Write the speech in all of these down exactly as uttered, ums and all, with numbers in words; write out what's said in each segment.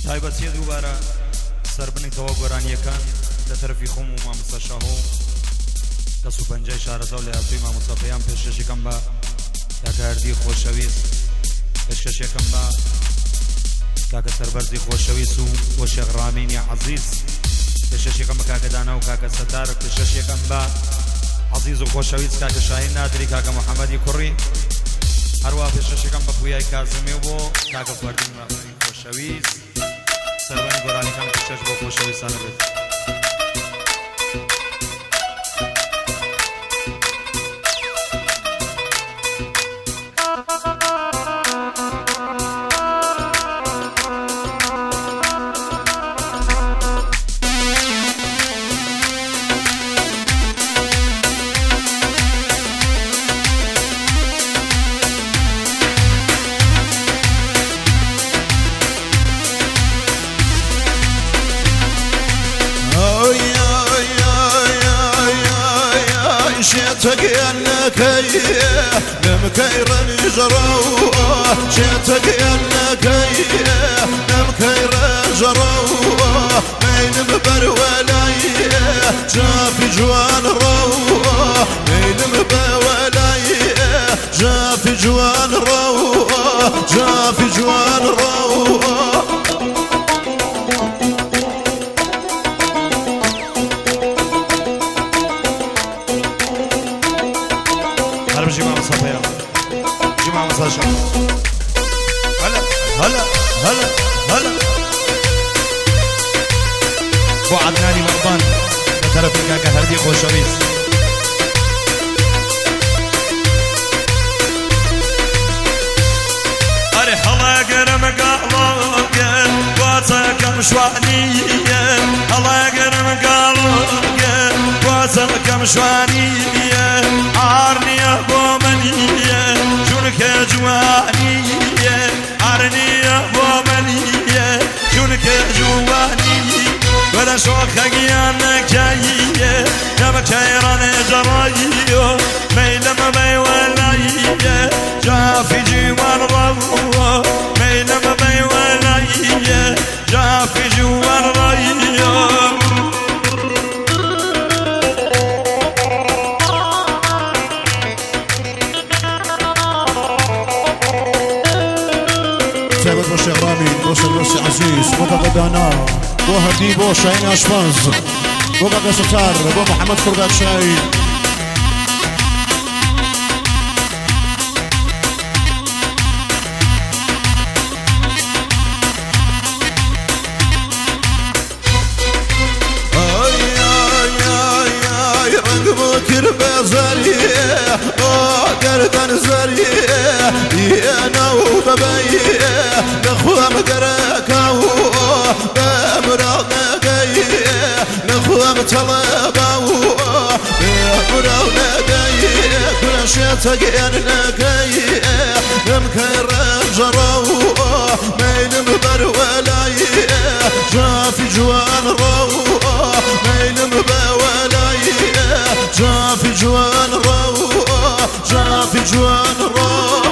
تایبەتی دووبارە سەربنێتەوە گۆرانیەکان لە تەرەفی خۆم و مامۆستا شاهۆ دەست و پەنجەی شارەزا و لە یاسووی مامۆستا پەیام پێشکەشێکم بە کاکە هەردی خۆشەویست، پێشکەشێکم بە کاکە سەربەرزی خۆشەویست و بۆ شێخ ڕامینی عەزیز، پێشکەشێکم بە کاکە دانا و کاکە سەتار، پێشکەشێکم بە عەزیز و خۆشەویست کاکە شاهین نادری، کاکە محەممەدی کوڕی، هەروە پێشکەشێکم بە پویای کازمی و بۆ کاکە فەردین خۆشەویست. سەربەنی گۆرانیەکان پێشکەش بۆ خۆشەویستانە بێت. شێتەگەیانەکەی نەمکەی ڕەنیژەڕەوە شێتەگەیانەکەی نەمکەی ڕەژەڕەوە مەینم بەروەلایە جافی جوان ڕەوە مەینم بەوەلایە جافی جوان ڕەوە جافی جوان ڕەوە هلا هلا هلا هلا بو عدنانی مقبان بطرف کاکە هەردی خۆشەویست. ئەرێ هەڵاگەرم گاڵۆگە وازەکەم شوانیە، هەڵاگەرم گاڵۆگە وازەکەم شوانیە، ئارنیە بۆ منیە چونکە جوانیە، ئارنیە بۆ منیە چونکە جوانی، وەرە شۆخەگیانەکەیە نەمەکەی ڕەنێژەڕەییۆ مەیلەمە بەیوەلاییە جافی جوان ڕەوە مەیلەمە بەیوەلاییە جافی جوان ڕەییۆ. تابت بۆ شێخ ڕامین، بۆ سەربەرزی عەزیز، بۆ کاکە دانا، بۆ هەردی، بۆ شاهین ئاشپەز، بۆ کاکە سەتار، بۆ محەممەد کوڕگاک شاهین. کرد بزریه گردن زریه یه نو ببیه نخوام گرکاو بمراغ نگیه نخوام طلباو بمراغ نگیه کلاشت گیر نگیه نمکن رجراو میلم برولایه جافی جوان رو میلم بولایه جافی جوان رو جافی جوان رو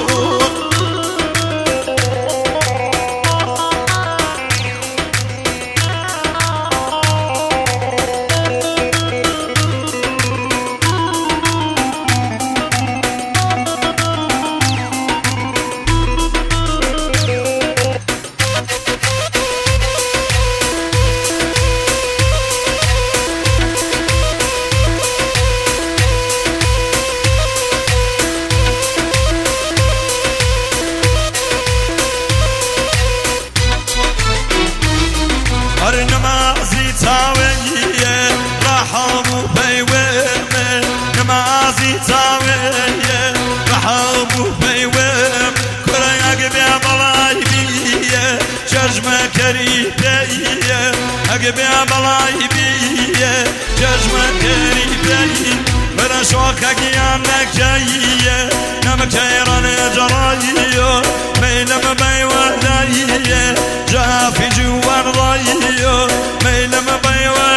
أقبل بلاي بيه جزمة قريبي برا شوخك يا نكاية نمكيران جرايو ميلم بيوالي جافي جوان ضايو ميلم بيوالي